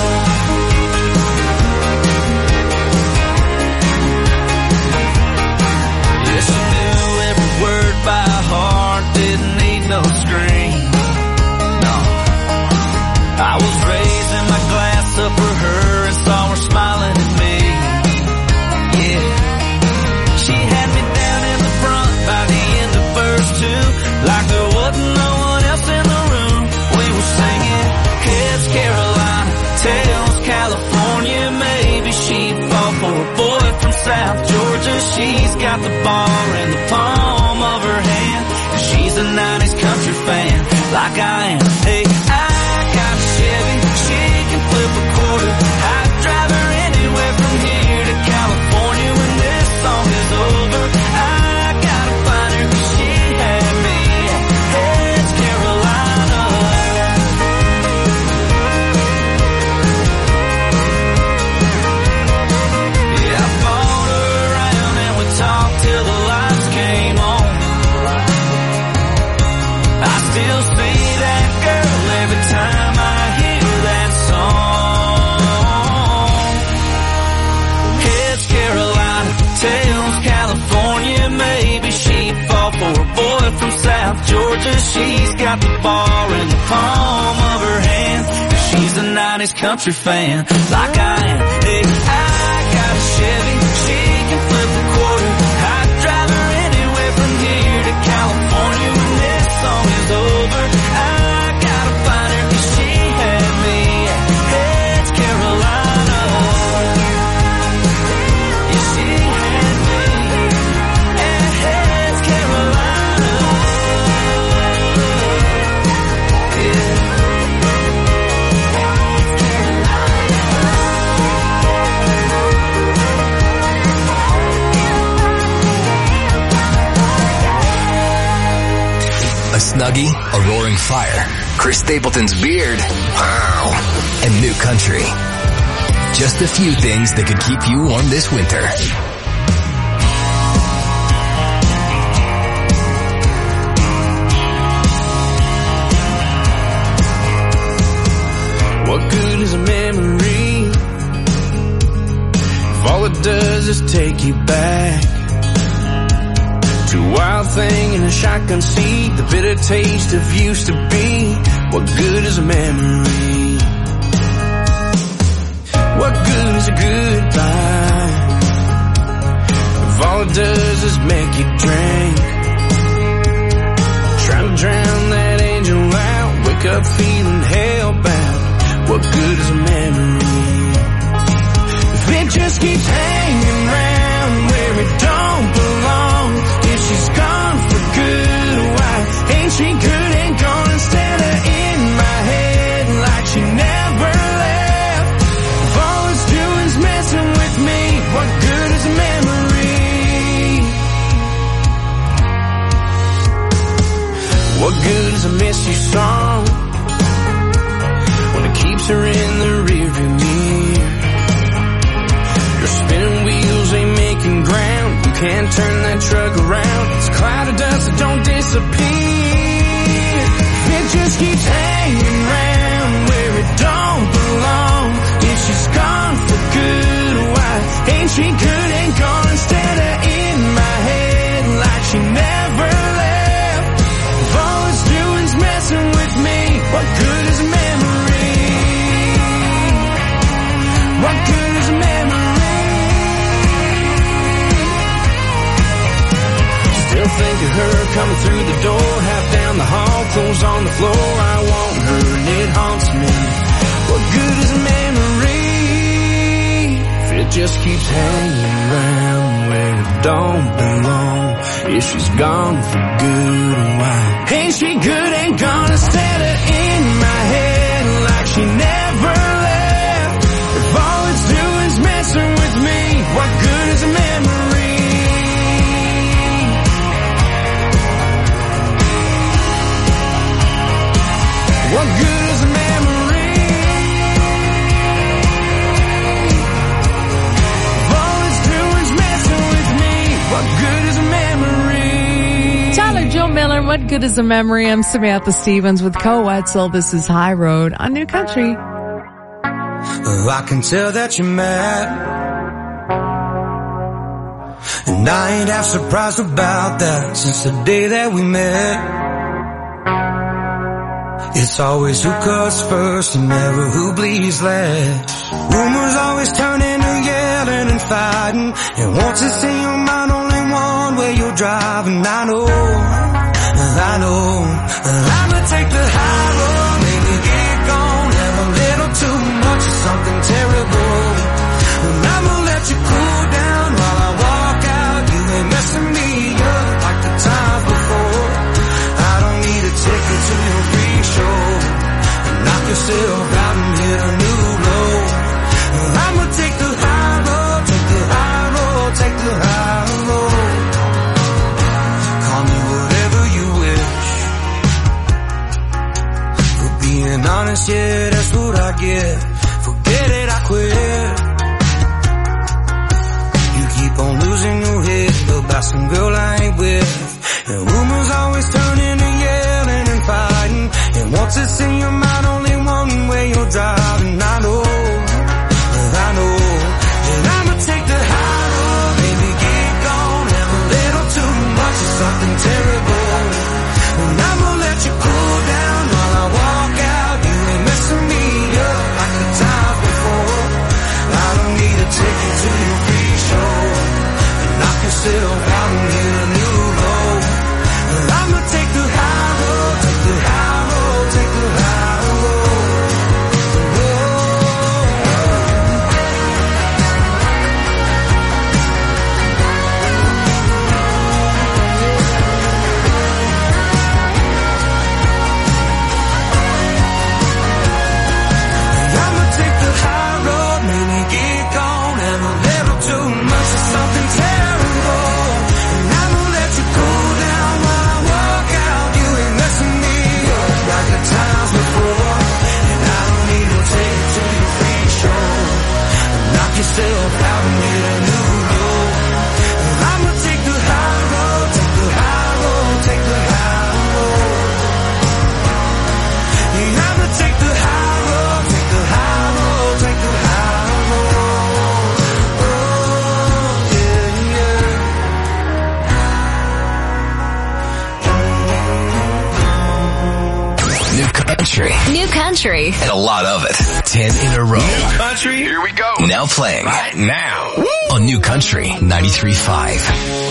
Yeah, she knew every word by heart, didn't need no screen. No, I was raising my glass up for her and saw her smiling at me. Yeah, she had me down in the front by the end of verse 2, like there wasn't no one else in the room. We were singing Heads Carolina, Tails California. Maybe she'd fall for a boy from South Georgia. She's got the bar in the palm of her hand, and she's a 90s country fan like I am. Hey, I got a Chevy, she can flip a quarter. I'd drive her anywhere from here to California when this song is over. I gotta find her 'cause she had me at Heads Carolina. Yeah, I followed her around and we talked till the lights came on. I still see that girl every time I hear that song. Heads Carolina, Tails California. Maybe she'd fall for a boy from South Georgia. She's got the bar in the palm of her hand, and she's a 90s country fan like I am. Hey, I got a Chevy, she can flip a quarter. I'd drive her anywhere from here to California when this song is over. I gotta find her 'cause she had me at Heads Carolina. Yeah, she had me at Heads Carolina. Yeah. A Snuggie, a roaring fire, Chris Stapleton's beard, wow, and New Country. Just a few things that could keep you warm this winter. What good is a memory if all it does is take you back to a wild thing in a shotgun seat, the bitter taste of used to be? What good is a memory? What good is a goodbye if all it does is make you drink? Trying to drown that angel out, wake up feeling hellbound. What good is a memory if it just keeps hanging around where it don't belong? If she's gone for good, why ain't she good and gone instead of in my head like she never left? If all it's doing's messing with me, what good is a memory? What good is a miss you song when it keeps her in the rearview mirror? Your spinning wheels ain't making ground, you can't turn that truck around. It's a cloud of dust that don't disappear. It just keeps hanging around where it don't belong. If she's gone for good, why ain't she good and gone instead of in my head like she never left? If all it's doing's messing with me, what good is a memory? What good is a memory? Still think of her coming through the door, half down the hall, clothes on the floor. I want her and it haunts me. What good is a memory if it just keeps hanging around where it don't belong? If she's gone for good, why ain't she good and gone instead of in my head like she never left? If all it's doing's messing with me, what good is a memory? What good is a memory? If all it's doing's messing with me, what good is a memory? Tyler Joe Miller, what good is a memory? I'm Samantha Stevens with Co-Wetzel. This is High Road on New Country. I can tell that you're mad, and I ain't half surprised about that since the day that we met. It's always who cuts first and never who bleeds last. Rumors always turn into yelling and fighting, and once it's in your mind only one way you're driving. I know I'ma take the high road, maybe get gone, have a little too much of something terrible, and I'ma let you cool down while I walk out. You ain't messing me up like the times before. I don't need a ticket to your free show, knock yourself out and hit a new low. I'ma take the high road, take the high road, take the high road. Call me whatever you wish. For being honest, yeah, that's what I get. Forget it, I quit. You keep on losing your head about some girl I ain't with, and rumors always turn into yelling and fighting, and once it's in your mind only one way you're driving. I know and I'ma take the high road, baby get gone, have a little too much of something terrible, and I'ma let you cool down while I walk out. You ain't messing me up like the times before. I don't need a ticket to your free show, knock yourself out and hit a new low. I'ma take the high road, take the high road, take the high road. Whoa. country. And a lot of it. 10 in a row. New country. Here we go. Now playing. Right now. On New Country 93.5.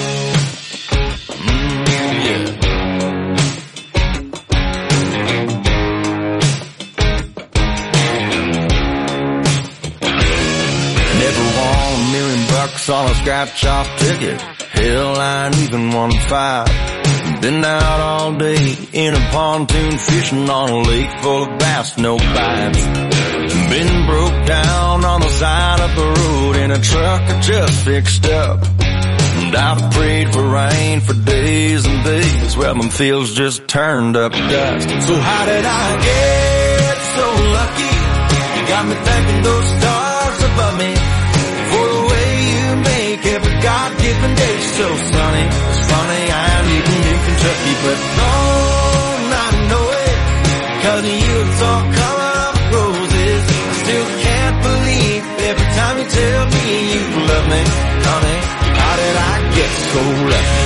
On a scratch-off ticket, hell, I ain't even won 5. Been out all day in a pontoon fishing on a lake full of bass, no bites. Been broke down on the side of the road in a truck I just fixed up. And I've prayed for rain for days and days. Well, them fields just turned up dust. So how did I get so lucky? You got me thanking those stars above me for the way you make every God-given day so sunny. It's funny, I'm living in Kentucky, but don't I know it? 'Cause of you it's all color of roses. I still can't believe every time you tell me you love me, honey. How did I get so lucky?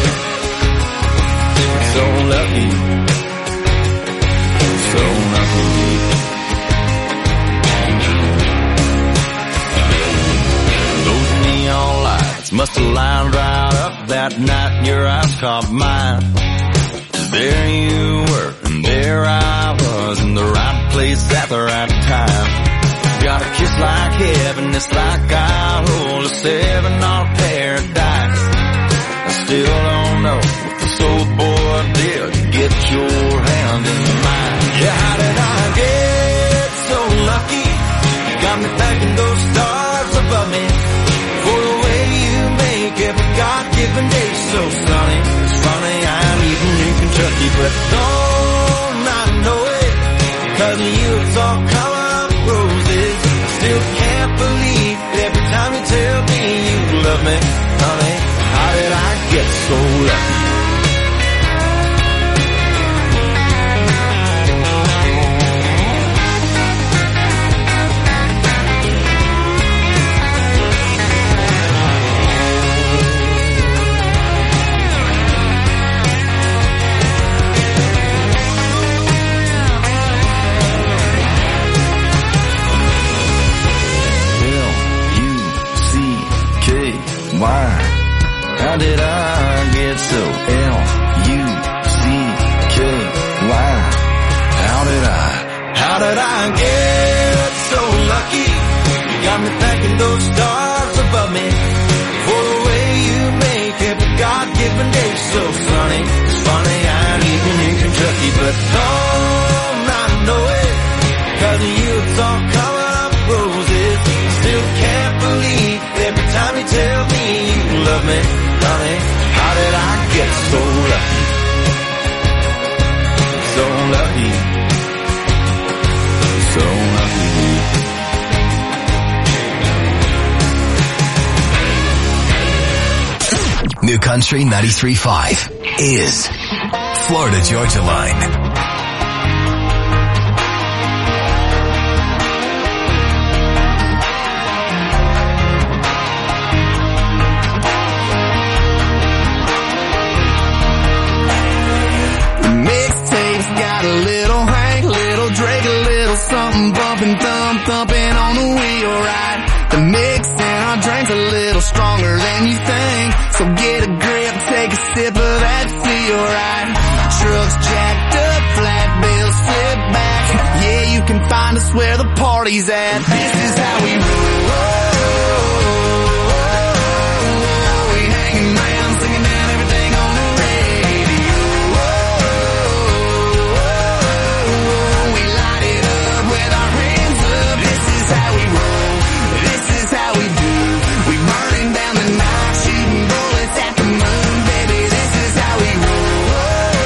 So lucky. So lucky. Must have lined right up that night and your eyes caught mine. There you were, and there I was, in the right place at the right time. Got a kiss like heaven, it's like I rolled a 7 on paradise. I still don't know what this old boy did to get your hand in mine. Yeah, how did I get so lucky? You got me thanking those stars above me for the way you make every God-given day so sunny. It's funny, I'm even in Kentucky, but don't I know it? 'Cause of you it's all color of roses. I still can't believe every time you tell me you love me, honey. How did I get so lucky? Why? How did I get so L-U-C-K-Y? How did I get so lucky? You got me thanking those stars above me for the way you make every God-given day so sunny. It's funny, I'm even in Kentucky, but don't I know it? 'Cause of you it's all color of roses. Still can't believe every time you tell me you love me, honey. How did I get so lucky? So lucky. So lucky. New Country 93.5 is Florida Georgia Line. Something bumping, thumping on the wheel, right? The mix in our drink's a little stronger than you think. So get a grip, take a sip of that feel, right? Trucks jacked up, flat bills slip back. Yeah, you can find us where the party's at. This is how we roll. We hanging around, singing down everything on the radio. We light it up with our hands up. This is how we roll. This is how we do. We burning down the night, shooting bullets at the moon, baby. This is how we roll.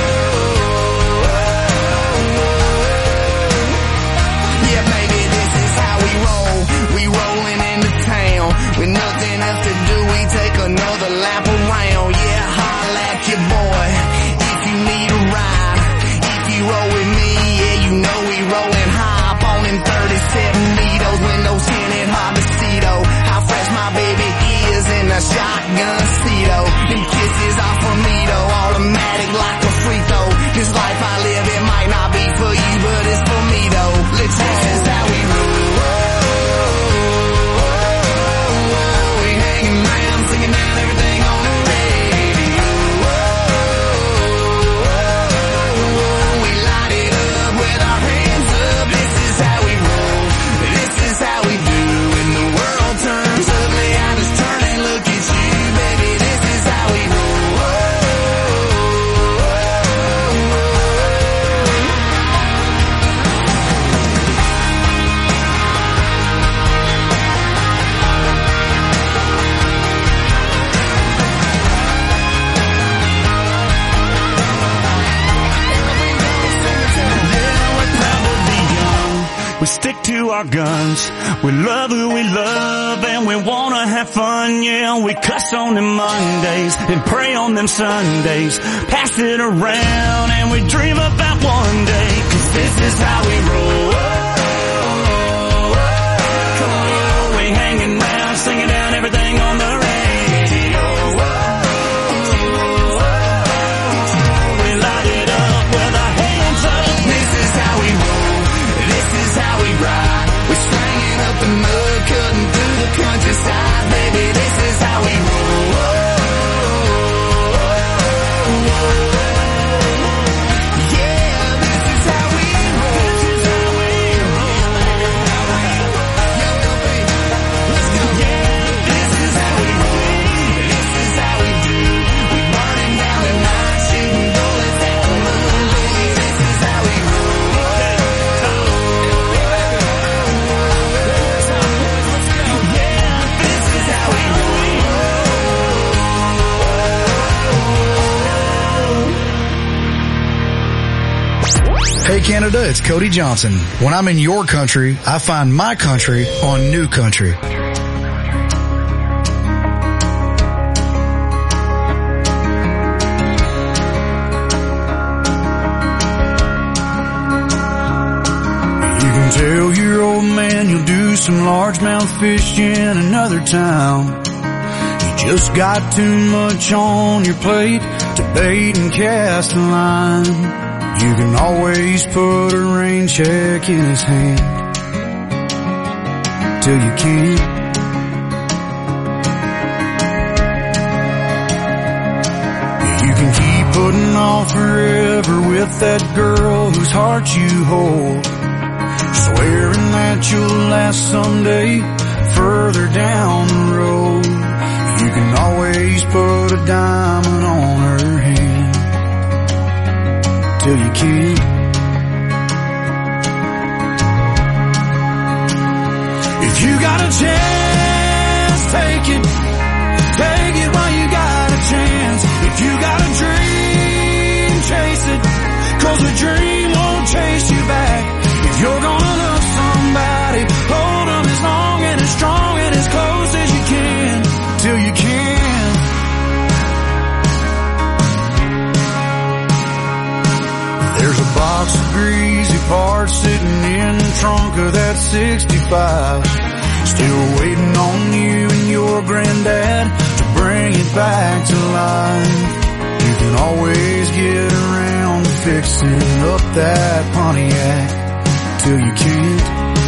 Yeah, baby, this is how we roll. We rolling into town with nothing else to do. We take another lap around. Yeah, holla at your boy if you need a ride. If you roll with me, yeah, you know we rollin' hop on in 37 needles, windows tinted, hard to see though. How fresh my baby is in a shotgun seat, oh. Them kisses are for me though, automatic like a free throw. This life I live, it might not be for you, but it's for me though. We stick to our guns. We love who we love and we wanna have fun, yeah. We cuss on them Mondays and pray on them Sundays. Pass it around and we dream about one day. 'Cause this is how we roll. Come on, we hanging round, singing down everything on the radio. We light it up with our hands up. This is how we roll. This is how we ride. We're stringing up the mud, cutting through the countryside. Baby, this is how we roll. Yeah, this is how we roll. This is how we roll. Let's go. Yeah, this is how we roll. This is how we do. We burning down the night, shooting bullets at the moon. Baby, this is how we roll. Hey Canada, it's Cody Johnson. When I'm in your country, I find my country on New Country. You can tell your old man you'll do some largemouth fishing in another town. You just got too much on your plate to bait and cast a line. You can always put a rain check in his hand till you can't. You can keep putting off forever with that girl whose heart you hold, swearing that you'll last someday further down the road. You can always put a diamond on her hand till you can't. If you got a chance, take it. Take it while you got a chance. If you got a dream, chase it. 'Cause the dream won't chase you back. If you're gonna love somebody, hold them as long and as strong and as close as you can till you can. There's a box of greasy parts sitting in the trunk of that 65, still waiting on you and your granddad to bring it back to life. You can always get around to fixing up that Pontiac till you can't.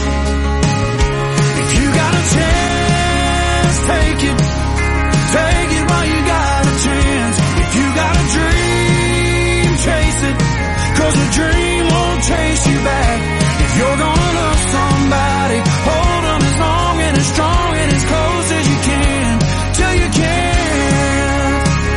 If you got a chance, take it. Take it while you got a chance. If you got a dream, chase it. 'Cause the dream won't chase you back. If you're gonna love somebody, hold them as long and as strong and as close as you can till you can.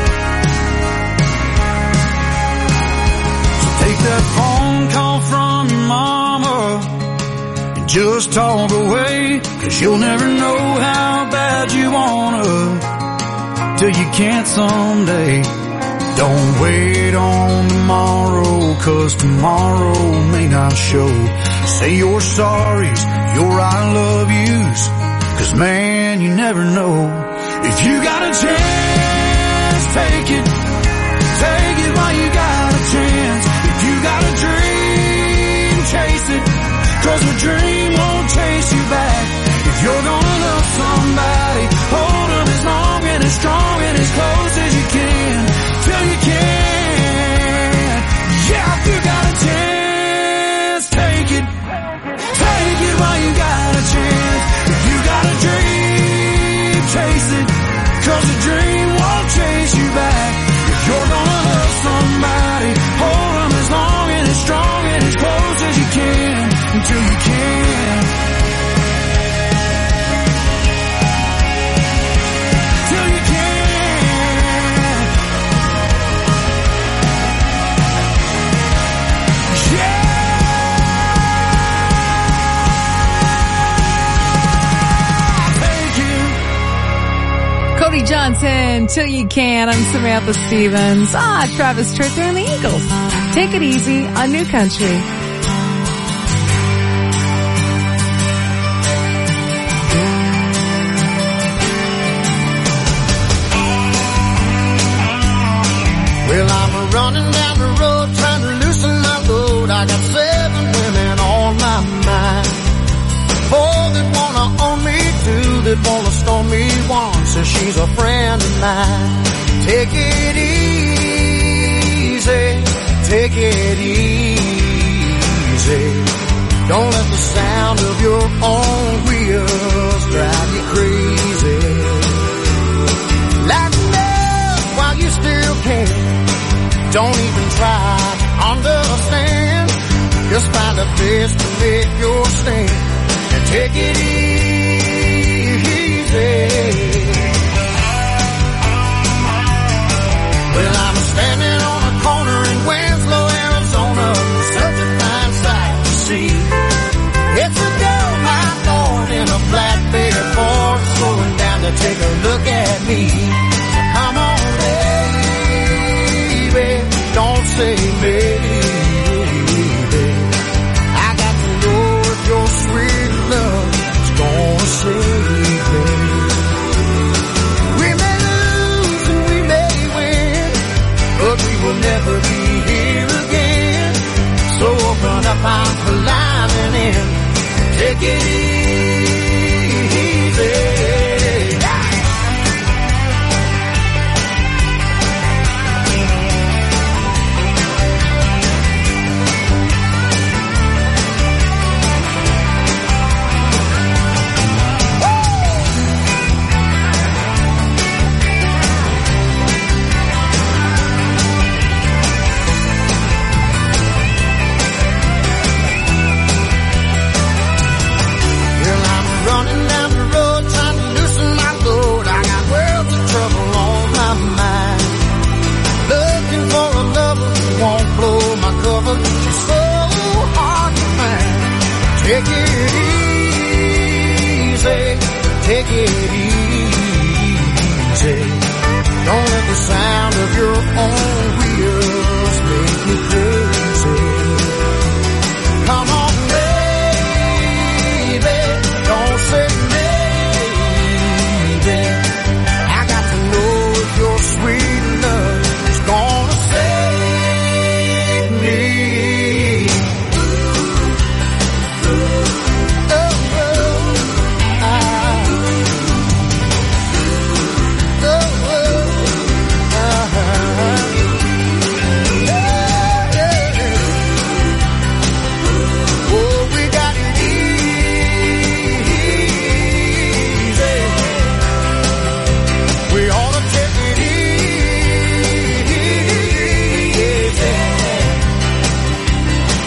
So take that phone call from your mama and just talk away. 'Cause you'll never know how bad you wanna till you can't someday. Don't wait on tomorrow, 'cause tomorrow may not show. Say your sorries, your I love yous, 'cause man, you never know. If you got a chance, take it. Take it while you got a chance. If you got a dream, chase it. 'Cause the dream won't chase you back. If you're gonna love somebody, hold them as long and as strong and as close as you can till you can. Yeah, if you got a chance, take it. Take it while you got a chance. If you got a dream, chase it. 'Cause the dream won't chase you back. If you're gonna love somebody, hold them as long and as strong and as close as you can until you can. Till you can. Cody Johnson, Till You Can. I'm Samantha Stevens. Travis Tritt and the Eagles. Take it easy on New Country. that wanna stone me once, says she's a friend of mine. Take it easy, take it easy. Don't let the sound of your own wheels drive you crazy. Light it up while you still can. Don't even try to understand. Just find a place to make your stand and take it easy. Well, I'm standing on a corner in Winslow, Arizona. Such a fine sight to see. It's a girl, my Lord, in a flatbed Ford, slowing down to take a look at me. So come on, baby, don't say maybe. I got to know if your sweet love is gonna save me. We may lose and we may win, but we will never be here again. So open up, I'm climbing in. Take it easy. Take it easy, take it easy. Don't let the sound of your own